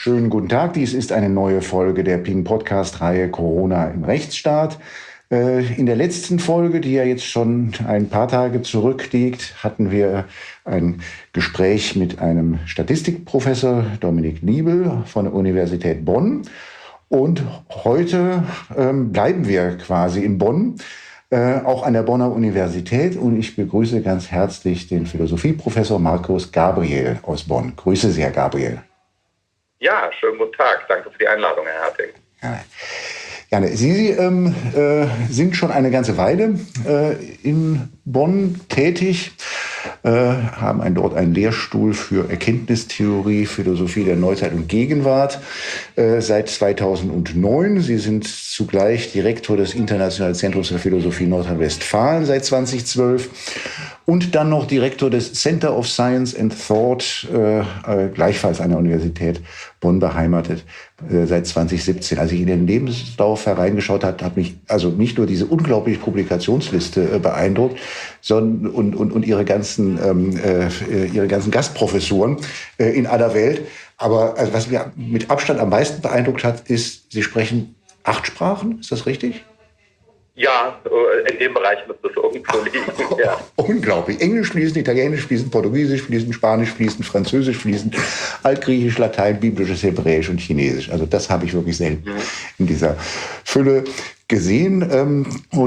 Schönen guten Tag, dies ist eine neue Folge der Ping-Podcast-Reihe Corona im Rechtsstaat. In der letzten Folge, die ja jetzt schon ein paar Tage zurückliegt, hatten wir ein Gespräch mit einem Statistikprofessor, Dominik Niebel von der Universität Bonn. Und heute bleiben wir quasi in Bonn, auch an der Bonner Universität. Und ich begrüße ganz herzlich den Philosophieprofessor Markus Gabriel aus Bonn. Grüße Sie, Herr Gabriel. Ja, schönen guten Tag. Danke für die Einladung, Herr Herting. Ja. Gerne. Sie sind schon eine ganze Weile in Bonn tätig, haben dort einen Lehrstuhl für Erkenntnistheorie, Philosophie der Neuzeit und Gegenwart seit 2009. Sie sind zugleich Direktor des Internationalen Zentrums für Philosophie Nordrhein-Westfalen seit 2012 und dann noch Direktor des Center of Science and Thought, gleichfalls an der Universität Bonn beheimatet, seit 2017. Als ich in den Lebenslauf hereingeschaut habe, hat mich also nicht nur diese unglaubliche Publikationsliste beeindruckt, sondern und ihre ganzen Gastprofessuren in aller Welt. Aber also, was mir mit Abstand am meisten beeindruckt hat, ist, Sie sprechen 8 Sprachen. Ist das richtig? Ja, in dem Bereich müsste es irgendwo liegen. Ja. Unglaublich. Englisch fließend, Italienisch fließend, Portugiesisch fließend, Spanisch fließend, Französisch fließend, Altgriechisch, Latein, Biblisches, Hebräisch und Chinesisch. Also das habe ich wirklich selten in dieser Fülle gesehen.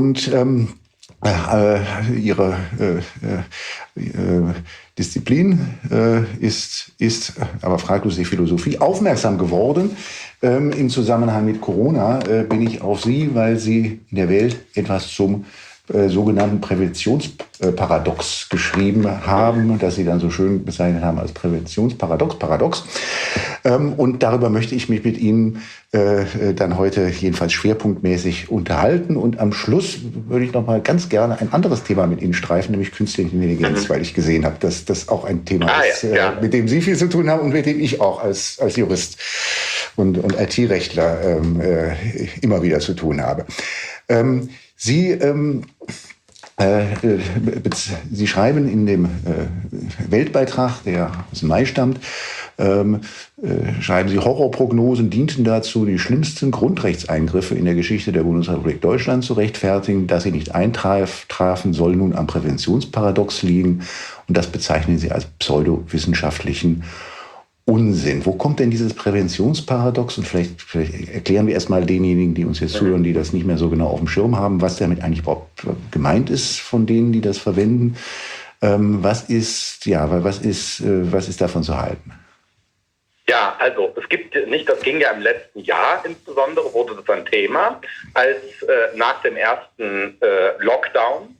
Ihre Disziplin ist aber fraglos die Philosophie. Aufmerksam geworden im Zusammenhang mit Corona bin ich auf Sie, weil Sie in der Welt etwas zum sogenannten Präventionsparadox geschrieben haben, das Sie dann so schön bezeichnet haben als Präventionsparadox. Und darüber möchte ich mich mit Ihnen dann heute jedenfalls schwerpunktmäßig unterhalten. Und am Schluss würde ich noch mal ganz gerne ein anderes Thema mit Ihnen streifen, nämlich künstliche Intelligenz, weil ich gesehen habe, dass das auch ein Thema ist, mit dem Sie viel zu tun haben und mit dem ich auch als Jurist und IT-Rechtler immer wieder zu tun habe. Sie schreiben in dem Weltbeitrag, der aus dem Mai stammt, schreiben Sie, Horrorprognosen dienten dazu, die schlimmsten Grundrechtseingriffe in der Geschichte der Bundesrepublik Deutschland zu rechtfertigen. Dass sie nicht eintrafen, soll nun am Präventionsparadox liegen. Und das bezeichnen Sie als pseudowissenschaftlichen Unsinn. Wo kommt denn dieses Präventionsparadox? Und vielleicht erklären wir erstmal denjenigen, die uns jetzt zuhören, die das nicht mehr so genau auf dem Schirm haben, was damit eigentlich überhaupt gemeint ist von denen, die das verwenden. Was ist davon zu halten? Ja, also es gibt nicht, das ging ja im letzten Jahr insbesondere, wurde das ein Thema, als nach dem ersten Lockdown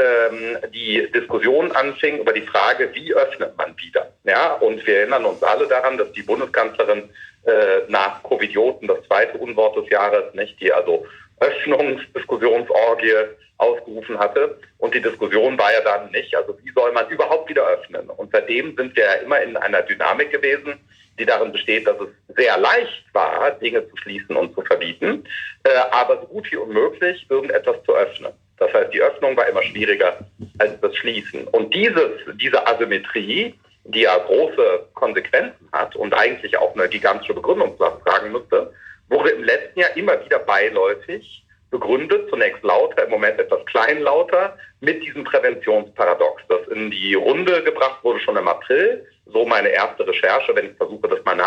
die Diskussion anfing über die Frage, wie öffnet man wieder. Ja, und wir erinnern uns alle daran, dass die Bundeskanzlerin nach Covidioten, das zweite Unwort des Jahres, nicht, die also Öffnungsdiskussionsorgie ausgerufen hatte. Und die Diskussion war ja dann nicht, also wie soll man überhaupt wieder öffnen? Und seitdem sind wir ja immer in einer Dynamik gewesen, die darin besteht, dass es sehr leicht war, Dinge zu schließen und zu verbieten, aber so gut wie unmöglich, irgendetwas zu öffnen. Das heißt, die Öffnung war immer schwieriger als das Schließen. Und diese Asymmetrie, die ja große Konsequenzen hat und eigentlich auch eine gigantische Begründungslast tragen müsste, wurde im letzten Jahr immer wieder beiläufig begründet, zunächst lauter, im Moment etwas kleinlauter, mit diesem Präventionsparadox, das in die Runde gebracht wurde schon im April. So meine erste Recherche, wenn ich versuche, das mal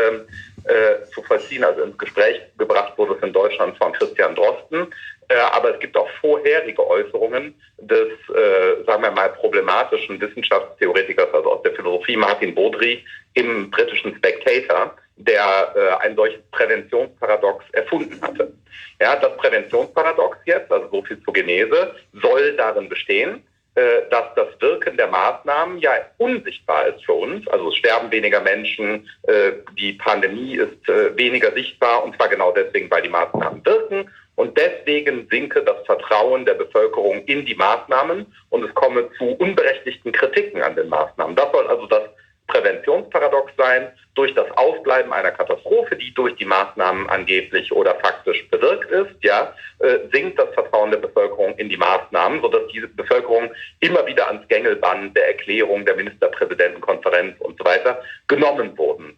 zu vollziehen, also ins Gespräch gebracht wurde es in Deutschland von Christian Drosten. Aber es gibt auch vorherige Äußerungen des, sagen wir mal, problematischen Wissenschaftstheoretikers, also aus der Philosophie, Martin Baudry, im britischen Spectator, der ein solches Präventionsparadox erfunden hatte. Ja, das Präventionsparadox jetzt, also so viel zur Genese, soll darin bestehen, dass das Wirken der Maßnahmen ja unsichtbar ist für uns. Also es sterben weniger Menschen, die Pandemie ist weniger sichtbar, und zwar genau deswegen, weil die Maßnahmen wirken. Und deswegen sinke das Vertrauen der Bevölkerung in die Maßnahmen und es komme zu unberechtigten Kritiken an den Maßnahmen. Das soll also das Präventionsparadox sein. Durch das Ausbleiben einer Katastrophe, die durch die Maßnahmen angeblich oder faktisch bewirkt ist, sinkt das Vertrauen der Bevölkerung in die Maßnahmen, sodass diese Bevölkerung immer wieder ans Gängelband der Erklärung der Ministerpräsidentenkonferenz und so weiter genommen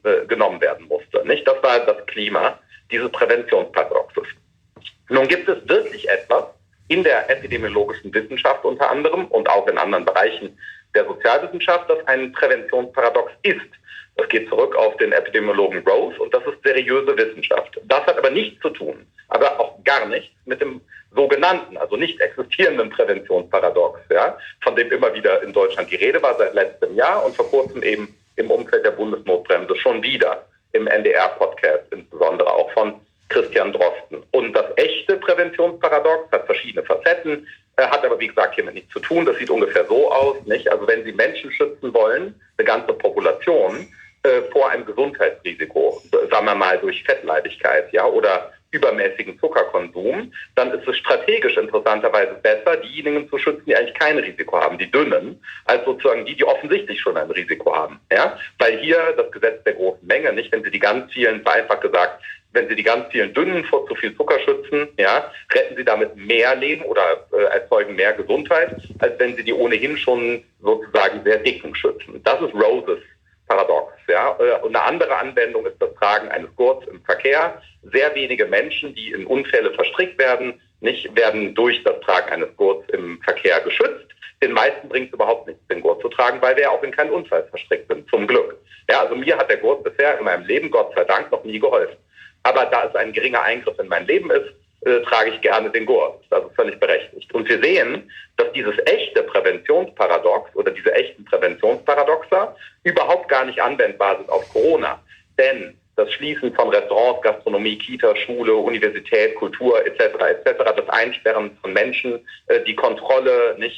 werden musste. Nicht? Das war das Klima dieses Präventionsparadoxes. Nun gibt es wirklich etwas in der epidemiologischen Wissenschaft unter anderem und auch in anderen Bereichen der Sozialwissenschaft, das ein Präventionsparadox ist. Das geht zurück auf den Epidemiologen Rose und das ist seriöse Wissenschaft. Das hat aber nichts zu tun, aber auch gar nichts mit dem sogenannten, also nicht existierenden Präventionsparadox, von dem immer wieder in Deutschland die Rede war seit letztem Jahr und vor kurzem eben im Umfeld der Bundesnotbremse schon wieder im NDR-Podcast, insbesondere auch von Christian Drosten. Und das echte Präventionsparadox hat verschiedene Facetten, hat aber wie gesagt hiermit nichts zu tun. Das sieht ungefähr so aus, nicht? Also wenn Sie Menschen schützen wollen, eine ganze Population, vor einem Gesundheitsrisiko, sagen wir mal durch Fettleibigkeit, oder übermäßigen Zuckerkonsum, dann ist es strategisch interessanterweise besser, diejenigen zu schützen, die eigentlich kein Risiko haben, die Dünnen, als sozusagen die offensichtlich schon ein Risiko haben. Weil hier das Gesetz der großen Menge, nicht, wenn Sie die ganz vielen, vereinfacht gesagt, wenn Sie die ganz vielen Dünnen vor zu viel Zucker schützen, retten Sie damit mehr Leben oder erzeugen mehr Gesundheit, als wenn Sie die ohnehin schon sozusagen sehr dicken schützen. Das ist Roses Paradox. Und eine andere Anwendung ist das Tragen eines Gurts im Verkehr. Sehr wenige Menschen, die in Unfälle verstrickt werden, werden durch das Tragen eines Gurts im Verkehr geschützt. Den meisten bringt es überhaupt nichts, den Gurt zu tragen, weil wir auch in keinen Unfall verstrickt sind, zum Glück. Also mir hat der Gurt bisher in meinem Leben, Gott sei Dank, noch nie geholfen. Aber da es ein geringer Eingriff in mein Leben ist, trage ich gerne den Gurt. Das ist also völlig berechtigt. Und wir sehen, dass dieses echte Präventionsparadox oder diese echten Präventionsparadoxa überhaupt gar nicht anwendbar sind auf Corona. Denn das Schließen von Restaurants, Gastronomie, Kita, Schule, Universität, Kultur etc., das Einsperren von Menschen, die Kontrolle nicht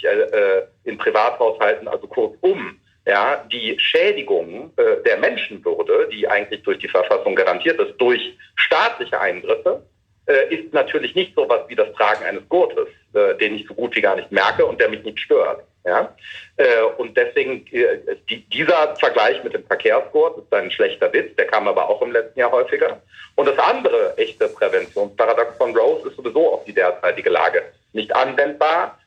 in Privathaushalten, also kurzum, die Schädigung der Menschenwürde, die eigentlich durch die Verfassung garantiert ist, durch staatliche Eingriffe, ist natürlich nicht so was wie das Tragen eines Gurtes, den ich so gut wie gar nicht merke und der mich nicht stört. Und deswegen, dieser Vergleich mit dem Verkehrsgurt ist ein schlechter Witz, der kam aber auch im letzten Jahr häufiger. Und das andere echte Präventionsparadox von Rose ist sowieso auf die derzeitige Lage nicht anwendbar,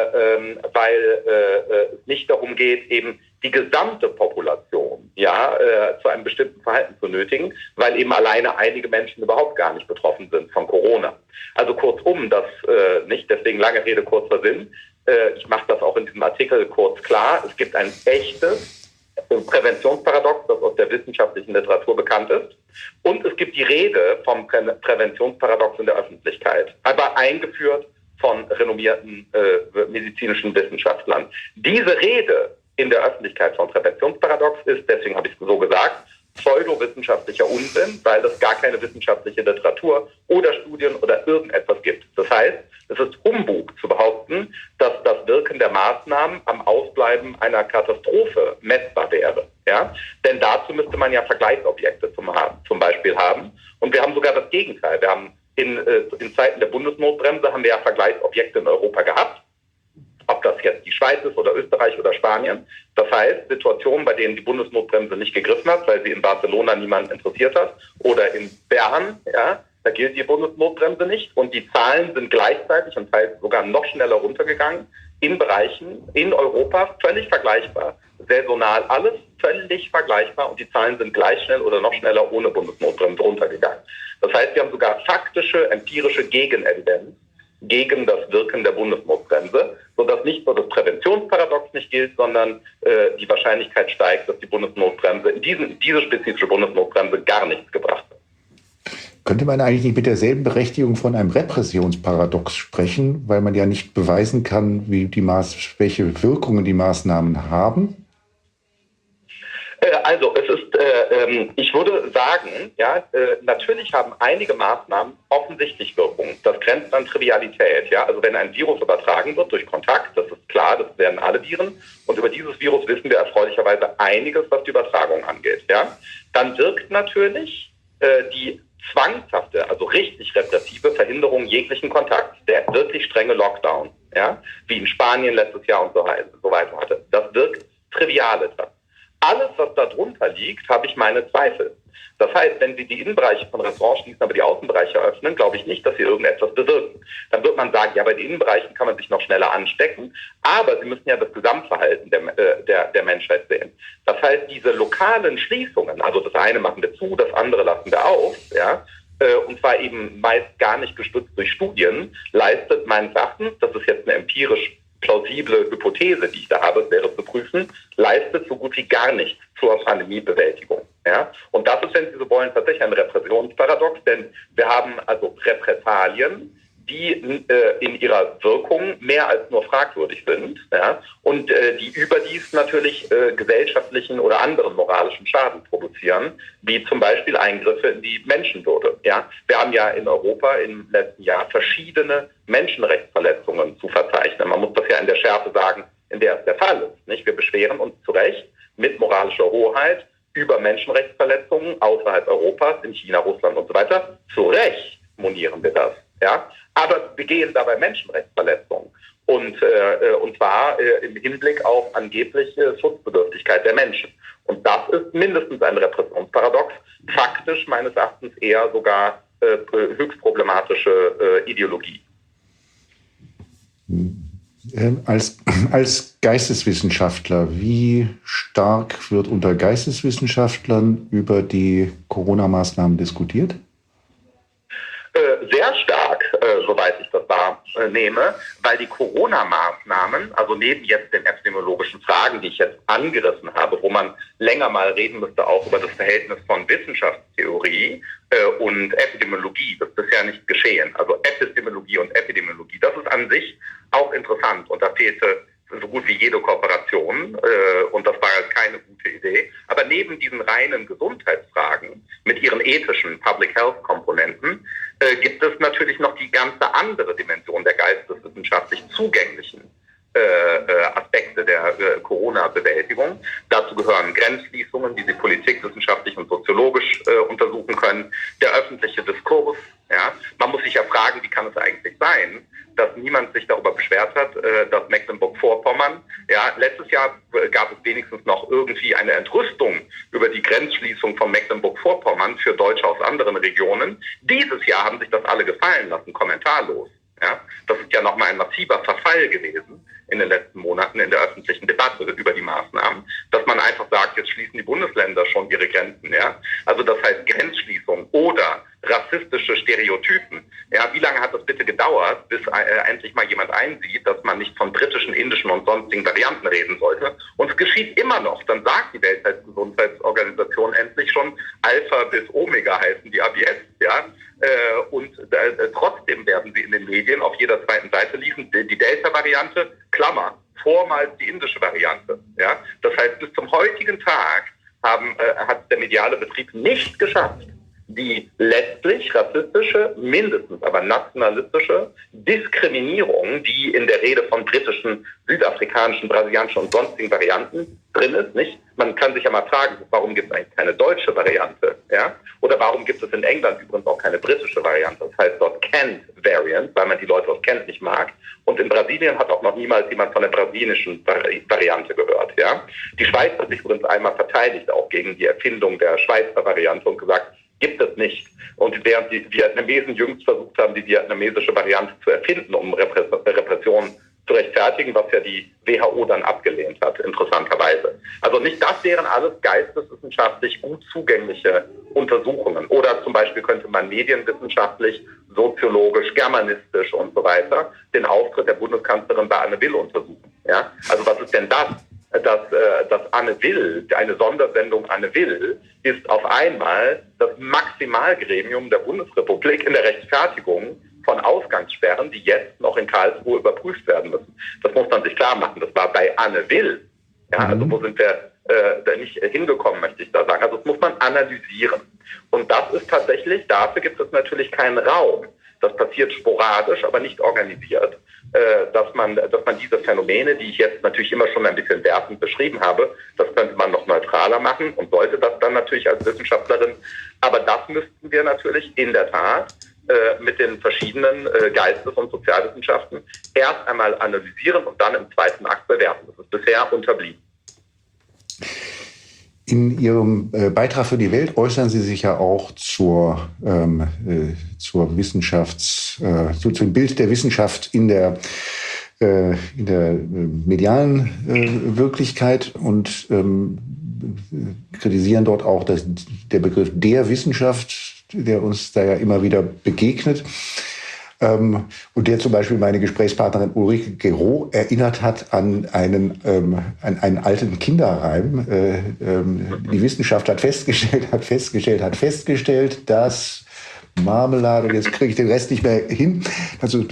weil es nicht darum geht, eben die gesamte Population zu einem bestimmten Verhalten zu nötigen, weil eben alleine einige Menschen überhaupt gar nicht betroffen sind von Corona. Also kurzum, das nicht, deswegen lange Rede, kurzer Sinn. Ich mache das auch in diesem Artikel kurz klar. Es gibt ein echtes Präventionsparadox, das aus der wissenschaftlichen Literatur bekannt ist. Und es gibt die Rede vom Präventionsparadox in der Öffentlichkeit, aber eingeführt von renommierten medizinischen Wissenschaftlern. Diese Rede in der Öffentlichkeit vom Präventionsparadox ist, deswegen habe ich es so gesagt, pseudowissenschaftlicher Unsinn, weil es gar keine wissenschaftliche Literatur oder Studien oder irgendetwas gibt. Das heißt, es ist Humbug zu behaupten, dass das Wirken der Maßnahmen am Ausbleiben einer Katastrophe messbar wäre. Denn dazu müsste man ja Vergleichsobjekte zum Beispiel haben. Und wir haben sogar das Gegenteil. Wir haben in Zeiten der Bundesnotbremse haben wir ja Vergleichsobjekte in Europa gehabt. Ob das jetzt die Schweiz ist oder Österreich oder Spanien. Das heißt, Situationen, bei denen die Bundesnotbremse nicht gegriffen hat, weil sie in Barcelona niemanden interessiert hat, oder in Bern, da gilt die Bundesnotbremse nicht. Und die Zahlen sind gleichzeitig und teils sogar noch schneller runtergegangen in Bereichen in Europa, völlig vergleichbar. Saisonal alles völlig vergleichbar und die Zahlen sind gleich schnell oder noch schneller ohne Bundesnotbremse runtergegangen. Das heißt, wir haben sogar faktische, empirische Gegenevidenz gegen das Wirken der Bundesnotbremse, sodass nicht nur das Präventionsparadox nicht gilt, sondern die Wahrscheinlichkeit steigt, dass die Bundesnotbremse, diese spezifische Bundesnotbremse gar nichts gebracht hat. Könnte man eigentlich nicht mit derselben Berechtigung von einem Repressionsparadox sprechen, weil man ja nicht beweisen kann, welche Wirkungen die Maßnahmen haben? Also es ist, ich würde sagen, natürlich haben einige Maßnahmen offensichtlich Wirkung. Das grenzt an Trivialität. Also wenn ein Virus übertragen wird durch Kontakt, das ist klar, das werden alle Viren. Und über dieses Virus wissen wir erfreulicherweise einiges, was die Übertragung angeht. Dann wirkt natürlich die zwangshafte, also richtig repressive Verhinderung jeglichen Kontakts, der wirklich strenge Lockdown, wie in Spanien letztes Jahr und so weiter hatte. Das wirkt trivial etwas. alles, was da drunter liegt, habe ich meine Zweifel. Das heißt, wenn Sie die Innenbereiche von Restaurants schließen, aber die Außenbereiche öffnen, glaube ich nicht, dass Sie irgendetwas bewirken. Dann wird man sagen, ja, bei den Innenbereichen kann man sich noch schneller anstecken, aber Sie müssen ja das Gesamtverhalten der Menschheit sehen. Das heißt, diese lokalen Schließungen, also das eine machen wir zu, das andere lassen wir auf, ja, und zwar eben meist gar nicht gestützt durch Studien, leistet meines Erachtens, das ist jetzt eine empirisch plausible Hypothese, die ich da habe, wäre zu prüfen, leistet so gut wie gar nichts zur Pandemiebewältigung. Ja? Und das ist, wenn Sie so wollen, tatsächlich ein Repressionsparadox, denn wir haben also Repressalien, die in ihrer Wirkung mehr als nur fragwürdig sind, ja, und die überdies natürlich gesellschaftlichen oder anderen moralischen Schaden produzieren, wie zum Beispiel Eingriffe in die Menschenwürde. Ja. Wir haben ja in Europa im letzten Jahr verschiedene Menschenrechtsverletzungen zu verzeichnen. Man muss das ja in der Schärfe sagen, in der es der Fall ist. Nicht? Wir beschweren uns zu Recht mit moralischer Hoheit über Menschenrechtsverletzungen außerhalb Europas, in China, Russland und so weiter. Zu Recht monieren wir das. Ja? Aber begehen dabei Menschenrechtsverletzungen. Und zwar im Hinblick auf angebliche Schutzbedürftigkeit der Menschen. Und das ist mindestens ein Repressionsparadox. Faktisch meines Erachtens eher sogar höchst problematische Ideologie. Als Geisteswissenschaftler, wie stark wird unter Geisteswissenschaftlern über die Corona-Maßnahmen diskutiert? Sehr stark, soweit ich das wahrnehme, weil die Corona-Maßnahmen, also neben jetzt den epidemiologischen Fragen, die ich jetzt angerissen habe, wo man länger mal reden müsste auch über das Verhältnis von Wissenschaftstheorie und Epidemiologie, das ist bisher nicht geschehen. Also Epistemologie und Epidemiologie, das ist an sich auch interessant und da fehlte so gut wie jede Kooperation und das war keine gute Idee. Aber neben diesen reinen Gesundheitsfragen mit ihren ethischen Public Health Komponenten gibt es natürlich noch die ganze andere Dimension der geisteswissenschaftlich zugänglichen Aspekte der Corona-Bewältigung. Dazu gehören Grenzschließungen, die Sie politikwissenschaftlich und soziologisch untersuchen können, der öffentliche Diskurs. Ja. Man muss sich ja fragen, wie kann es eigentlich sein, dass niemand sich darüber beschwert hat, dass Mecklenburg-Vorpommern, ja, letztes Jahr gab es wenigstens noch irgendwie eine Entrüstung über die Grenzschließung von Mecklenburg-Vorpommern für Deutsche aus anderen Regionen. Dieses Jahr haben sich das alle gefallen lassen, kommentarlos. Ja. Das ist ja nochmal ein massiver Verfall gewesen in den letzten Monaten in der öffentlichen Debatte über die Maßnahmen, dass man einfach sagt, jetzt schließen die Bundesländer schon ihre Grenzen. Ja? Also das heißt Grenzschließung oder rassistische Stereotypen. Ja, wie lange hat das bitte gedauert, bis endlich mal jemand einsieht, dass man nicht von britischen, indischen und sonstigen Varianten reden sollte? Und es geschieht immer noch. Dann sagt die Weltgesundheitsorganisation endlich schon, Alpha bis Omega heißen die ab jetzt. Ja? Und trotzdem werden sie in den Medien auf jeder zweiten Seite lesen, die Delta-Variante, Klammer, vormals die indische Variante. Ja? Das heißt, bis zum heutigen Tag hat der mediale Betrieb nicht geschafft, die letztlich rassistische, mindestens aber nationalistische Diskriminierung, die in der Rede von britischen, südafrikanischen, brasilianischen und sonstigen Varianten drin ist, nicht? Man kann sich ja mal fragen, warum gibt es eigentlich keine deutsche Variante, ja? Oder warum gibt es in England übrigens auch keine britische Variante? Das heißt dort Kent Variant, weil man die Leute aus Kent nicht mag. Und in Brasilien hat auch noch niemals jemand von der brasilianischen Variante gehört, ja? Die Schweiz hat sich übrigens einmal verteidigt, auch gegen die Erfindung der Schweizer Variante und gesagt, gibt es nicht. Und während die Vietnamesen jüngst versucht haben, die vietnamesische Variante zu erfinden, um Repressionen zu rechtfertigen, was ja die WHO dann abgelehnt hat, interessanterweise. Also nicht das wären alles geisteswissenschaftlich gut zugängliche Untersuchungen. Oder zum Beispiel könnte man medienwissenschaftlich, soziologisch, germanistisch und so weiter den Auftritt der Bundeskanzlerin bei Anne Will untersuchen. Ja? Also was ist denn das? Dass Anne Will, eine Sondersendung Anne Will, ist auf einmal das Maximalgremium der Bundesrepublik in der Rechtfertigung von Ausgangssperren, die jetzt noch in Karlsruhe überprüft werden müssen. Das muss man sich klar machen. Das war bei Anne Will. Ja, also wo sind wir da nicht hingekommen, möchte ich da sagen. Also das muss man analysieren. Und das ist tatsächlich, dafür gibt es natürlich keinen Raum. Das passiert sporadisch, aber nicht organisiert. Dass man diese Phänomene, die ich jetzt natürlich immer schon ein bisschen wertend beschrieben habe, das könnte man noch neutraler machen und sollte das dann natürlich als Wissenschaftlerin. Aber das müssten wir natürlich in der Tat mit den verschiedenen Geistes- und Sozialwissenschaften erst einmal analysieren und dann im zweiten Akt bewerten. Das ist bisher unterblieben. In Ihrem Beitrag für die Welt äußern Sie sich ja auch zum Bild der Wissenschaft in der medialen Wirklichkeit und kritisieren dort auch, dass der Begriff der Wissenschaft, der uns da ja immer wieder begegnet, und der zum Beispiel meine Gesprächspartnerin Ulrike Gero erinnert hat an einen alten Kinderreim. Die Wissenschaft hat festgestellt, dass Marmelade, jetzt kriege ich den Rest nicht mehr hin. Also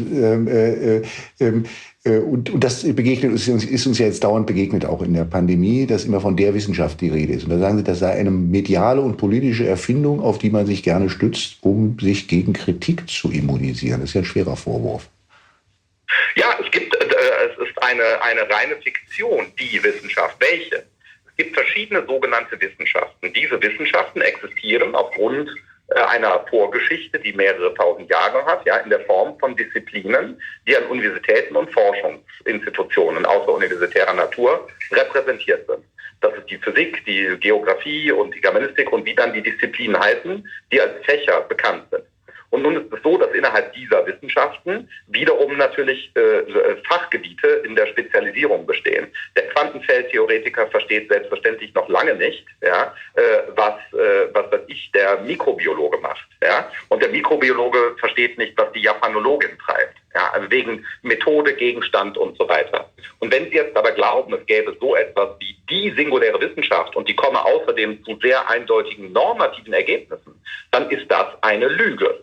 und das ist uns ja jetzt dauernd begegnet, auch in der Pandemie, dass immer von der Wissenschaft die Rede ist. Und da sagen Sie, das sei eine mediale und politische Erfindung, auf die man sich gerne stützt, um sich gegen Kritik zu immunisieren. Das ist ja ein schwerer Vorwurf. Ja, es ist eine reine Fiktion, die Wissenschaft. Welche? Es gibt verschiedene sogenannte Wissenschaften. Diese Wissenschaften existieren aufgrund einer Vorgeschichte, die mehrere tausend Jahre hat, ja, in der Form von Disziplinen, die an Universitäten und Forschungsinstitutionen außeruniversitärer Natur repräsentiert sind. Das ist die Physik, die Geografie und die Germanistik und wie dann die Disziplinen heißen, die als Fächer bekannt sind. Und nun ist es so, dass innerhalb dieser Wissenschaften wiederum natürlich Fachgebiete in der Spezialisierung bestehen. Der Quantenfeldtheoretiker versteht selbstverständlich noch lange nicht, ja, was der Mikrobiologe macht. Ja? Und der Mikrobiologe versteht nicht, was die Japanologin treibt. Ja? Also wegen Methode, Gegenstand und so weiter. Und wenn Sie jetzt aber glauben, es gäbe so etwas wie die singuläre Wissenschaft und die komme außerdem zu sehr eindeutigen normativen Ergebnissen, dann ist das eine Lüge.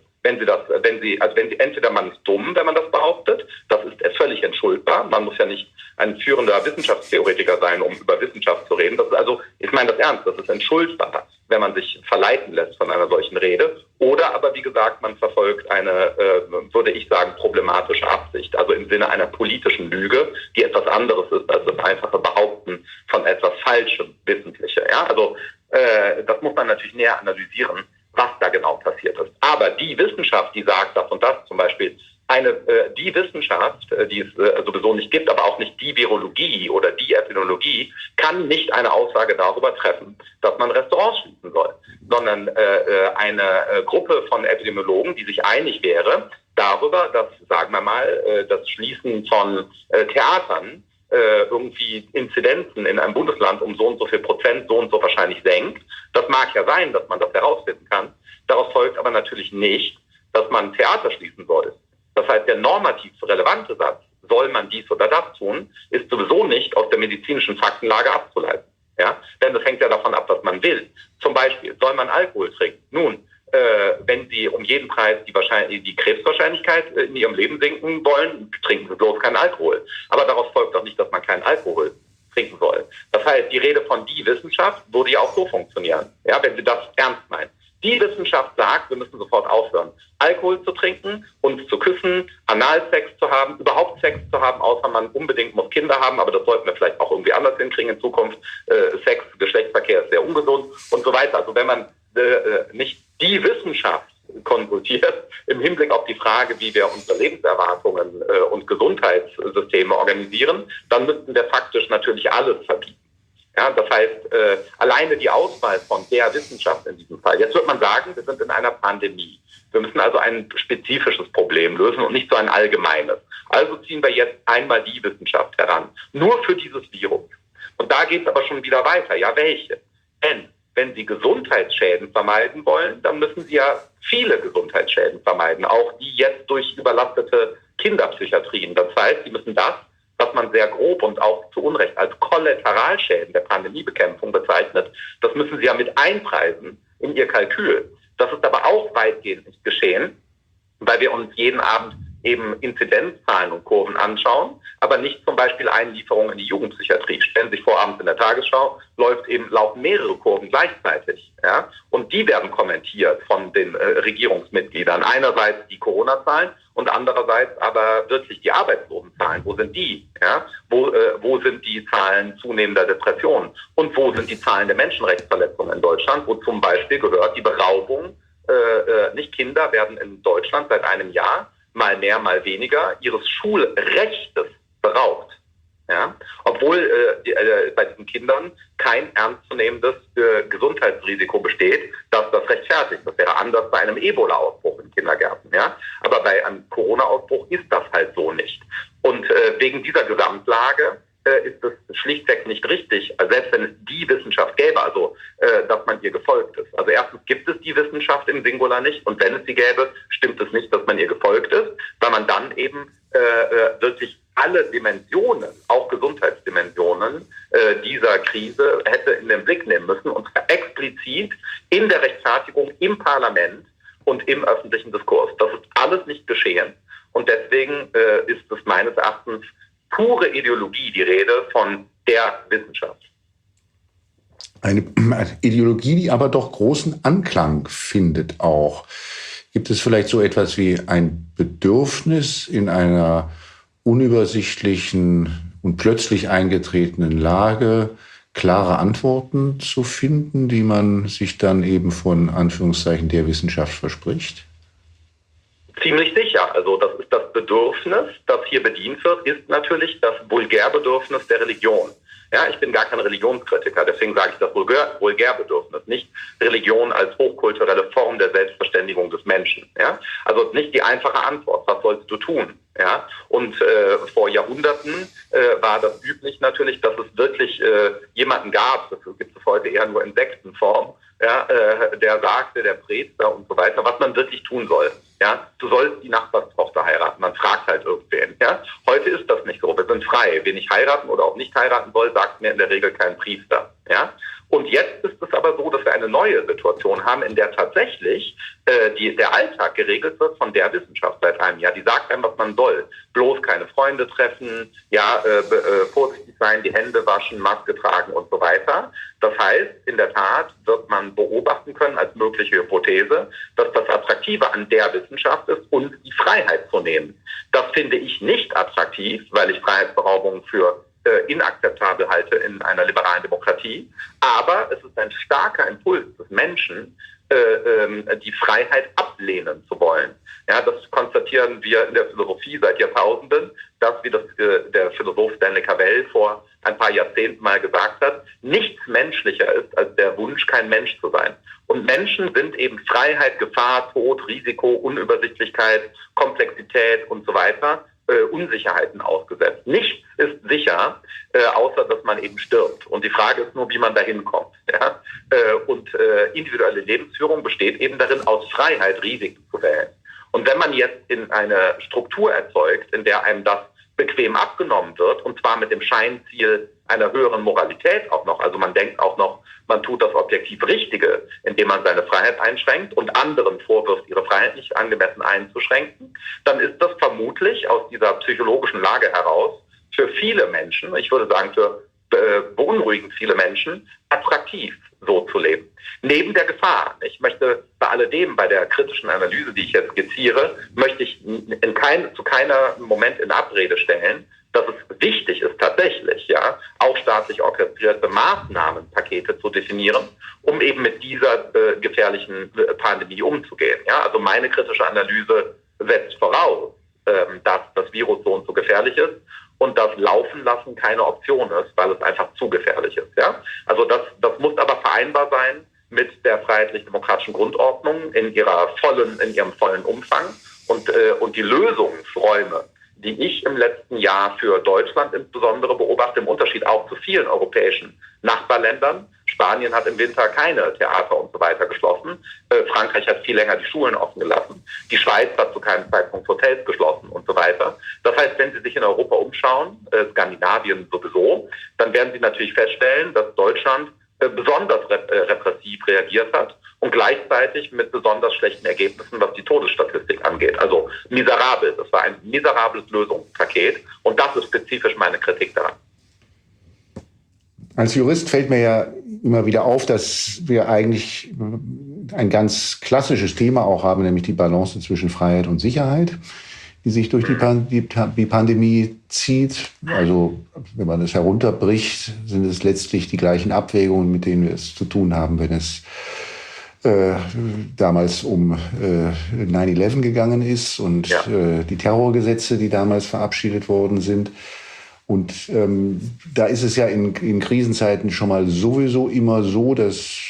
Entweder man ist dumm, wenn man das behauptet, das ist völlig entschuldbar. Man muss ja nicht ein führender Wissenschaftstheoretiker sein, um über Wissenschaft zu reden. Das ist also, ich meine das ernst, das ist entschuldbar, wenn man sich verleiten lässt von einer solchen Rede. Oder aber, wie gesagt, man verfolgt eine, würde ich sagen, problematische Absicht, also im Sinne einer politischen Lüge, die etwas anderes ist als das einfache Behaupten von etwas Falschem, Wissentliche. Ja? Also das muss man natürlich näher analysieren, was da genau passiert ist. Aber die Wissenschaft, die sagt das und das, zum Beispiel die Wissenschaft, die es sowieso nicht gibt, aber auch nicht die Virologie oder die Epidemiologie, kann nicht eine Aussage darüber treffen, dass man Restaurants schließen soll, sondern eine Gruppe von Epidemiologen, die sich einig wäre darüber, dass, sagen wir mal, das Schließen von Theatern irgendwie Inzidenzen in einem Bundesland um so und so viel Prozent so und so wahrscheinlich senkt. Das mag ja sein, dass man das herausfinden kann. Daraus folgt aber natürlich nicht, dass man Theater schließen soll. Das heißt, der normativ relevante Satz, soll man dies oder das tun, ist sowieso nicht aus der medizinischen Faktenlage abzuleiten. Ja? Denn das hängt ja davon ab, was man will. Zum Beispiel, soll man Alkohol trinken? Nun, wenn Sie um jeden Preis die Krebswahrscheinlichkeit in Ihrem Leben senken wollen, trinken Sie bloß keinen Alkohol. Aber daraus folgt doch nicht, dass man keinen Alkohol trinken soll. Das heißt, die Rede von die Wissenschaft würde ja auch so funktionieren, ja, wenn Sie das ernst meinen. Die Wissenschaft sagt, wir müssen sofort aufhören, Alkohol zu trinken, uns zu küssen, Analsex zu haben, überhaupt Sex zu haben, außer man unbedingt muss Kinder haben, aber das sollten wir vielleicht auch irgendwie anders hinkriegen in Zukunft. Sex, Geschlechtsverkehr ist sehr ungesund und so weiter. Also wenn man nicht die Wissenschaft konsultiert im Hinblick auf die Frage, wie wir unsere Lebenserwartungen und Gesundheitssysteme organisieren, dann müssten wir faktisch natürlich alles verbieten. Ja, das heißt, alleine die Auswahl von der Wissenschaft in diesem Fall. Jetzt wird man sagen, wir sind in einer Pandemie. Wir müssen also ein spezifisches Problem lösen und nicht so ein allgemeines. Also ziehen wir jetzt einmal die Wissenschaft heran. Nur für dieses Virus. Und da geht es aber schon wieder weiter. Ja, welche? Denn wenn Sie Gesundheitsschäden vermeiden wollen, dann müssen Sie ja viele Gesundheitsschäden vermeiden, auch die jetzt durch überlastete Kinderpsychiatrien. Das heißt, Sie müssen das, was man sehr grob und auch zu Unrecht als Kollateralschäden der Pandemiebekämpfung bezeichnet, das müssen Sie ja mit einpreisen in Ihr Kalkül. Das ist aber auch weitgehend nicht geschehen, weil wir uns jeden Abend eben Inzidenzzahlen und Kurven anschauen, aber nicht zum Beispiel Einlieferungen in die Jugendpsychiatrie. Stellen Sie sich vor, abends in der Tagesschau laufen mehrere Kurven gleichzeitig. Ja? Und die werden kommentiert von den Regierungsmitgliedern. Einerseits die Corona-Zahlen und andererseits aber wirklich die Arbeitslosenzahlen. Wo sind die? Ja? Wo sind die Zahlen zunehmender Depressionen? Und wo sind die Zahlen der Menschenrechtsverletzungen in Deutschland? Wo zum Beispiel gehört die Beraubung, nicht Kinder werden in Deutschland seit einem Jahr mal mehr, mal weniger, ihres Schulrechtes beraubt. Ja? Obwohl bei diesen Kindern kein ernstzunehmendes Gesundheitsrisiko besteht, dass das rechtfertigt. Das wäre anders bei einem Ebola-Ausbruch in Kindergärten. Ja? Aber bei einem Corona-Ausbruch ist das halt so nicht. Und wegen dieser Gesamtlage ist es schlichtweg nicht richtig, selbst wenn es die Wissenschaft gäbe, also dass man ihr gefolgt ist. Also erstens gibt es die Wissenschaft im Singular nicht, und wenn es sie gäbe, stimmt es nicht, dass man ihr gefolgt ist, weil man dann eben wirklich alle Dimensionen, auch Gesundheitsdimensionen dieser Krise hätte in den Blick nehmen müssen, und zwar explizit in der Rechtfertigung im Parlament und im öffentlichen Diskurs. Das ist alles nicht geschehen, und deswegen ist es meines Erachtens pure Ideologie, die Rede von der Wissenschaft. Eine Ideologie, die aber doch großen Anklang findet auch. Gibt es vielleicht so etwas wie ein Bedürfnis in einer unübersichtlichen und plötzlich eingetretenen Lage, klare Antworten zu finden, die man sich dann eben von Anführungszeichen der Wissenschaft verspricht? Ziemlich sicher. Also das ist das Bedürfnis, das hier bedient wird, ist natürlich das Vulgärbedürfnis der Religion. Ja, ich bin gar kein Religionskritiker, deswegen sage ich das Vulgärbedürfnis, nicht Religion als hochkulturelle Form der Selbstverständigung des Menschen. Ja? Also nicht die einfache Antwort, was sollst du tun? Ja? Und vor Jahrhunderten war das üblich natürlich, dass es wirklich jemanden gab, das gibt es heute eher nur in Sektenform, ja, der sagte, der Priester und so weiter, was man wirklich tun soll. Ja, du sollst die Nachbarstochter heiraten. Man fragt halt irgendwen. Ja, heute ist das nicht so. Wir sind frei. Wen ich heiraten oder auch nicht heiraten soll, sagt mir in der Regel kein Priester. Ja, und jetzt ist es aber so, dass wir eine neue Situation haben, in der tatsächlich der Alltag geregelt wird von der Wissenschaft seit einem Jahr. Die sagt einem, was man soll. Bloß keine Freunde treffen, ja, vorsichtig sein, die Hände waschen, Maske tragen und so weiter. Das heißt, in der Tat wird man beobachten können als mögliche Hypothese, dass das Attraktive an der Wissenschaft ist, uns die Freiheit zu nehmen. Das finde ich nicht attraktiv, weil ich Freiheitsberaubung für inakzeptabel halte in einer liberalen Demokratie. Aber es ist ein starker Impuls des Menschen, die Freiheit ablehnen zu wollen. Ja, das konstatieren wir in der Philosophie seit Jahrtausenden, dass, wie das der Philosoph Stanley Cavell vor ein paar Jahrzehnten mal gesagt hat, nichts menschlicher ist als der Wunsch, kein Mensch zu sein. Und Menschen sind eben Freiheit, Gefahr, Tod, Risiko, Unübersichtlichkeit, Komplexität und so weiter, Unsicherheiten ausgesetzt. Nichts ist sicher, außer dass man eben stirbt. Und die Frage ist nur, wie man dahin kommt. Ja? Und individuelle Lebensführung besteht eben darin, aus Freiheit Risiken zu wählen. Und wenn man jetzt in eine Struktur erzeugt, in der einem das bequem abgenommen wird, und zwar mit dem Scheinziel einer höheren Moralität auch noch, also man denkt auch noch, man tut das objektiv Richtige, indem man seine Freiheit einschränkt und anderen vorwirft, ihre Freiheit nicht angemessen einzuschränken, dann ist das vermutlich aus dieser psychologischen Lage heraus für viele Menschen, ich würde sagen für beunruhigend viele Menschen, attraktiv, so zu leben. Neben der Gefahr. Ich möchte bei alledem, bei der kritischen Analyse, die ich jetzt skizziere, möchte ich zu keiner Moment in Abrede stellen, dass es wichtig ist, tatsächlich, ja, auch staatlich orchestrierte Maßnahmenpakete zu definieren, um eben mit dieser gefährlichen Pandemie umzugehen. Ja, also meine kritische Analyse setzt voraus, dass das Virus so und so gefährlich ist und das Laufen lassen keine Option ist, weil es einfach zu gefährlich ist. Ja, also das muss aber vereinbar sein mit der freiheitlich-demokratischen Grundordnung in ihrem vollen Umfang und die Lösungsräume, die ich im letzten Jahr für Deutschland insbesondere beobachte, im Unterschied auch zu vielen europäischen Nachbarländern. Spanien hat im Winter keine Theater und so weiter geschlossen. Frankreich hat viel länger die Schulen offen gelassen. Die Schweiz hat zu keinem Zeitpunkt Hotels geschlossen und so weiter. Das heißt, wenn Sie sich in Europa umschauen, Skandinavien sowieso, dann werden Sie natürlich feststellen, dass Deutschland besonders repressiv reagiert hat und gleichzeitig mit besonders schlechten Ergebnissen, was die Todesstatistik angeht. Also miserabel. Das war ein miserables Lösungspaket und das ist spezifisch meine Kritik daran. Als Jurist fällt mir ja immer wieder auf, dass wir eigentlich ein ganz klassisches Thema auch haben, nämlich die Balance zwischen Freiheit und Sicherheit, die sich durch die Pandemie zieht. Also wenn man es herunterbricht, sind es letztlich die gleichen Abwägungen, mit denen wir es zu tun haben, wenn es damals um 9/11 gegangen ist und die Terrorgesetze, die damals verabschiedet worden sind. Und da ist es ja in Krisenzeiten schon mal sowieso immer so, dass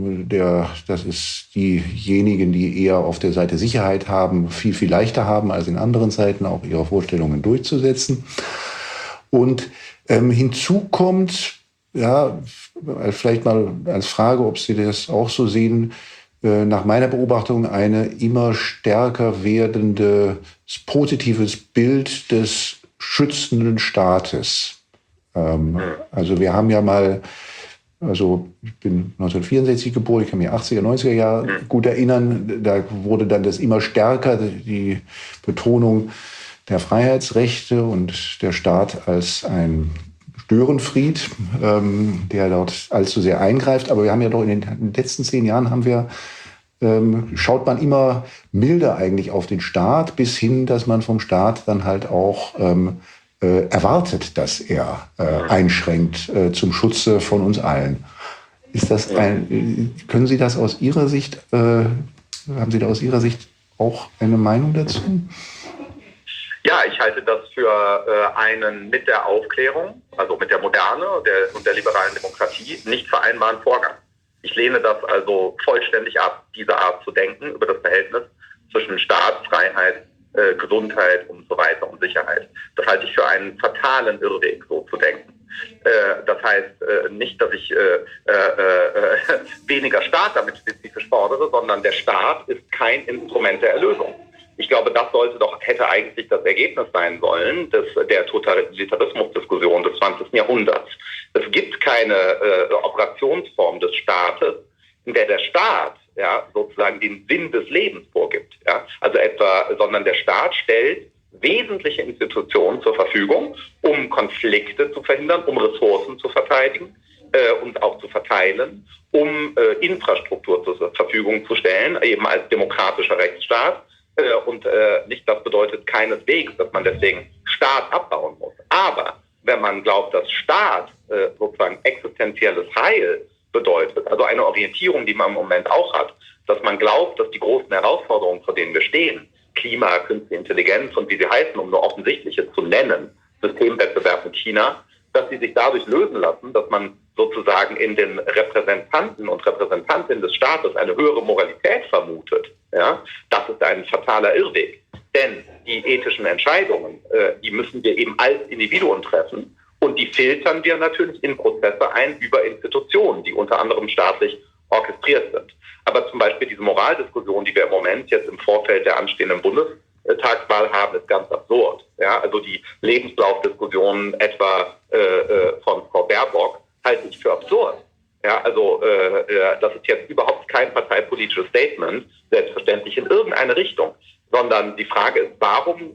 es diejenigen, die eher auf der Seite Sicherheit haben, viel, viel leichter haben, als in anderen Zeiten auch ihre Vorstellungen durchzusetzen. Und hinzu kommt, ja, vielleicht mal als Frage, ob Sie das auch so sehen, nach meiner Beobachtung eine immer stärker werdendes positives Bild des schützenden Staates. Also wir haben ja mal, also ich bin 1964 geboren, ich kann mich 80er, 90er Jahre gut erinnern, da wurde dann das immer stärker, die Betonung der Freiheitsrechte und der Staat als ein Störenfried, der dort allzu sehr eingreift. Aber wir haben ja doch in den letzten 10 Jahren schaut man immer milder eigentlich auf den Staat, bis hin, dass man vom Staat dann halt auch erwartet, dass er einschränkt zum Schutze von uns allen. Ist das können Sie das aus Ihrer Sicht, haben Sie da aus Ihrer Sicht auch eine Meinung dazu? Ja, ich halte das für einen mit der Aufklärung, also mit der Moderne und der liberalen Demokratie, nicht vereinbaren Vorgang. Ich lehne das also vollständig ab, diese Art zu denken über das Verhältnis zwischen Staat, Freiheit, Gesundheit und so weiter und Sicherheit. Das halte ich für einen fatalen Irrweg, so zu denken. Das heißt nicht, dass ich weniger Staat damit spezifisch fordere, sondern der Staat ist kein Instrument der Erlösung. Ich glaube, das hätte eigentlich das Ergebnis sein sollen der Totalitarismusdiskussion des 20. Jahrhunderts. Es gibt keine Operationsform des Staates, in der der Staat sozusagen den Sinn des Lebens vorgibt. Ja? Sondern der Staat stellt wesentliche Institutionen zur Verfügung, um Konflikte zu verhindern, um Ressourcen zu verteidigen und auch zu verteilen, um Infrastruktur zur Verfügung zu stellen, eben als demokratischer Rechtsstaat. Und das bedeutet keineswegs, dass man deswegen Staat abbauen muss. Aber wenn man glaubt, dass Staat sozusagen existenzielles Heil bedeutet, also eine Orientierung, die man im Moment auch hat, dass man glaubt, dass die großen Herausforderungen, vor denen wir stehen, Klima, Künstliche Intelligenz und wie sie heißen, um nur offensichtliche zu nennen, Systemwettbewerb mit China, dass sie sich dadurch lösen lassen, dass man sozusagen in den Repräsentanten und Repräsentantinnen des Staates eine höhere Moralität vermutet. Ja? Das ist ein fataler Irrweg. Denn die ethischen Entscheidungen, die müssen wir eben als Individuen treffen und die filtern wir natürlich in Prozesse ein über Institutionen, die unter anderem staatlich orchestriert sind. Aber zum Beispiel diese Moraldiskussion, die wir im Moment jetzt im Vorfeld der anstehenden Bundestagswahl haben, ist ganz absurd. Ja, also die Lebenslaufdiskussionen etwa von Frau Baerbock halte ich für absurd. Ja, also das ist jetzt überhaupt kein parteipolitisches Statement, selbstverständlich in irgendeine Richtung, sondern die Frage ist, warum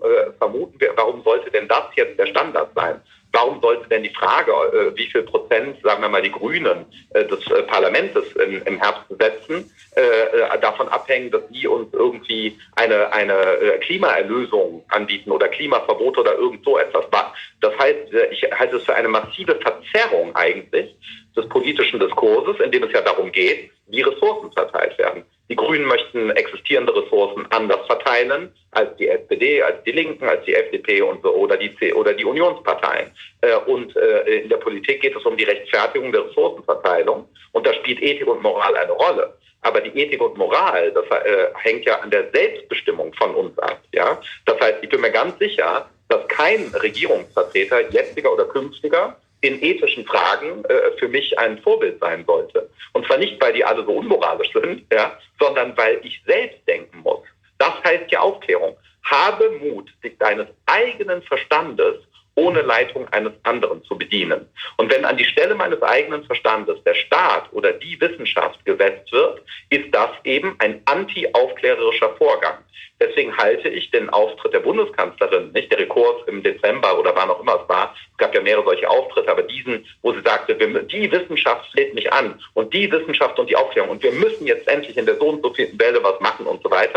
sollte denn das jetzt der Standard sein? Warum sollte denn die Frage, wie viel Prozent, sagen wir mal, die Grünen des Parlaments im Herbst besetzen, davon abhängen, dass die uns irgendwie eine Klimaerlösung anbieten oder Klimaverbot oder irgend so etwas. Das heißt, ich halte es für eine massive Verzerrung eigentlich des politischen Diskurses, in dem es ja darum geht, wie Ressourcen verteilt werden. Die Grünen möchten existierende Ressourcen anders verteilen als die SPD, als die Linken, als die FDP oder die Unionsparteien. Und in der Politik geht es um die Rechtfertigung der Ressourcenverteilung. Und da spielt Ethik und Moral eine Rolle. Aber die Ethik und Moral, das hängt ja an der Selbstbestimmung von uns ab. Ja? Das heißt, ich bin mir ganz sicher, dass kein Regierungsvertreter, jetziger oder künftiger, in ethischen Fragen für mich ein Vorbild sein sollte. Und zwar nicht, weil die alle so unmoralisch sind, ja, sondern weil ich selbst denken muss. Das heißt ja Aufklärung. Habe Mut, sich deines eigenen Verstandes ohne Leitung eines anderen zu bedienen. Und wenn an die Stelle meines eigenen Verstandes der Staat oder die Wissenschaft gesetzt wird, ist das eben ein anti-aufklärerischer Vorgang. Deswegen halte ich den Auftritt der Bundeskanzlerin, nicht der Rekurs im Dezember oder wann auch immer es war, es gab ja mehrere solche Auftritte, aber diesen, wo sie sagte, die Wissenschaft lädt mich an und die Wissenschaft und die Aufklärung und wir müssen jetzt endlich in der so und so vierten Welle was machen und so weiter,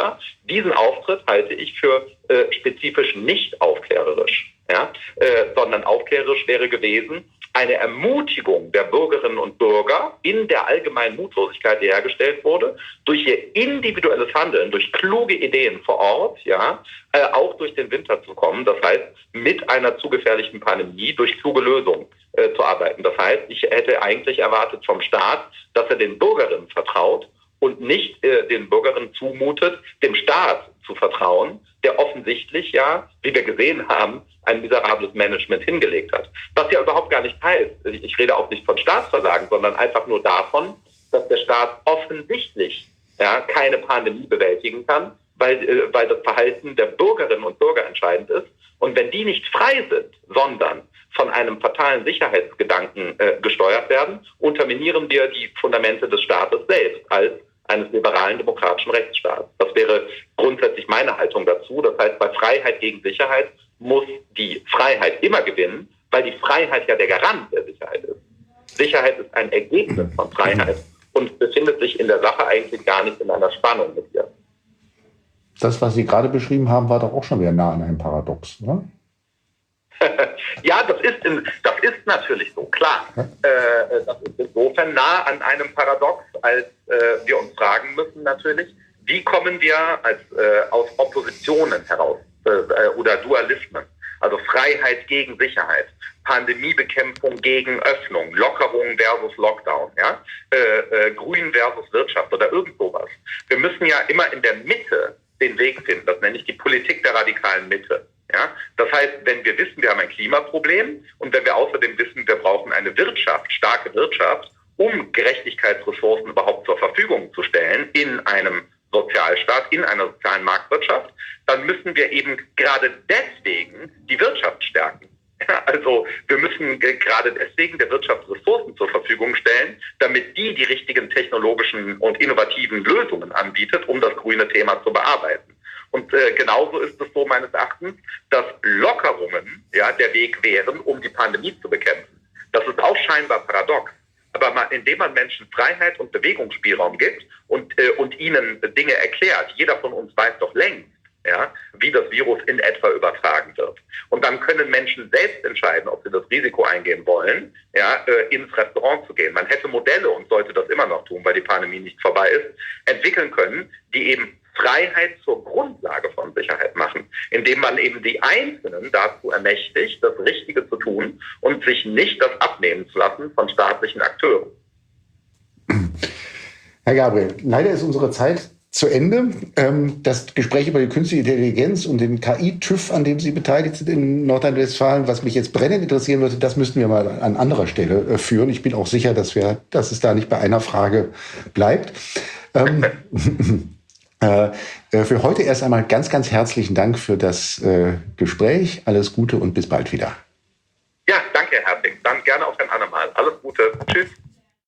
Diesen Auftritt halte ich für spezifisch nicht aufklärerisch, ja? Sondern aufklärerisch wäre gewesen, eine Ermutigung der Bürgerinnen und Bürger in der allgemeinen Mutlosigkeit, die hergestellt wurde, durch ihr individuelles Handeln, durch kluge Ideen vor Ort, ja, auch durch den Winter zu kommen. Das heißt, mit einer zu gefährlichen Pandemie durch kluge Lösungen zu arbeiten. Das heißt, ich hätte eigentlich erwartet vom Staat, dass er den Bürgerinnen vertraut und nicht den Bürgerinnen zumutet, dem Staat zu vertrauen, der offensichtlich, ja, wie wir gesehen haben, ein miserables Management hingelegt hat. Was ja überhaupt gar nicht heißt, ich rede auch nicht von Staatsversagen, sondern einfach nur davon, dass der Staat offensichtlich, ja, keine Pandemie bewältigen kann, weil das Verhalten der Bürgerinnen und Bürger entscheidend ist. Und wenn die nicht frei sind, sondern von einem fatalen Sicherheitsgedanken gesteuert werden, unterminieren wir die Fundamente des Staates selbst als eines liberalen demokratischen Rechtsstaats. Das wäre grundsätzlich meine Haltung dazu. Das heißt, bei Freiheit gegen Sicherheit muss die Freiheit immer gewinnen, weil die Freiheit ja der Garant der Sicherheit ist. Sicherheit ist ein Ergebnis von Freiheit und befindet sich in der Sache eigentlich gar nicht in einer Spannung mit ihr. Das, was Sie gerade beschrieben haben, war doch auch schon wieder nah an einem Paradox, oder? Ja, das ist natürlich so, klar. Das ist insofern nah an einem Paradox, als wir uns fragen müssen natürlich, wie kommen wir aus Oppositionen heraus oder Dualismen, also Freiheit gegen Sicherheit, Pandemiebekämpfung gegen Öffnung, Lockerung versus Lockdown, ja? Grün versus Wirtschaft oder irgend sowas. Wir müssen ja immer in der Mitte den Weg finden, das nenne ich die Politik der radikalen Mitte. Ja, das heißt, wenn wir wissen, wir haben ein Klimaproblem und wenn wir außerdem wissen, wir brauchen eine Wirtschaft, starke Wirtschaft, um Gerechtigkeitsressourcen überhaupt zur Verfügung zu stellen in einem Sozialstaat, in einer sozialen Marktwirtschaft, dann müssen wir eben gerade deswegen die Wirtschaft stärken. Ja, also wir müssen gerade deswegen der Wirtschaft Ressourcen zur Verfügung stellen, damit die richtigen technologischen und innovativen Lösungen anbietet, um das grüne Thema zu bearbeiten. Und genauso ist es so meines Erachtens, dass Lockerungen ja der Weg wären, um die Pandemie zu bekämpfen. Das ist auch scheinbar paradox. Aber indem man Menschen Freiheit und Bewegungsspielraum gibt und ihnen Dinge erklärt, jeder von uns weiß doch längst, ja, wie das Virus in etwa übertragen wird. Und dann können Menschen selbst entscheiden, ob sie das Risiko eingehen wollen, ja, ins Restaurant zu gehen. Man hätte Modelle und sollte das immer noch tun, weil die Pandemie nicht vorbei ist, entwickeln können, die eben Freiheit zur Grundlage von Sicherheit machen, indem man eben die Einzelnen dazu ermächtigt, das Richtige zu tun und sich nicht das abnehmen zu lassen von staatlichen Akteuren. Herr Gabriel, leider ist unsere Zeit zu Ende. Das Gespräch über die künstliche Intelligenz und den KI-TÜV, an dem Sie beteiligt sind in Nordrhein-Westfalen, was mich jetzt brennend interessieren würde, das müssten wir mal an anderer Stelle führen. Ich bin auch sicher, dass es da nicht bei einer Frage bleibt. Für heute erst einmal ganz, ganz herzlichen Dank für das Gespräch. Alles Gute und bis bald wieder. Ja, danke, Herr Herzig. Dann gerne auf ein andermal. Alles Gute. Tschüss.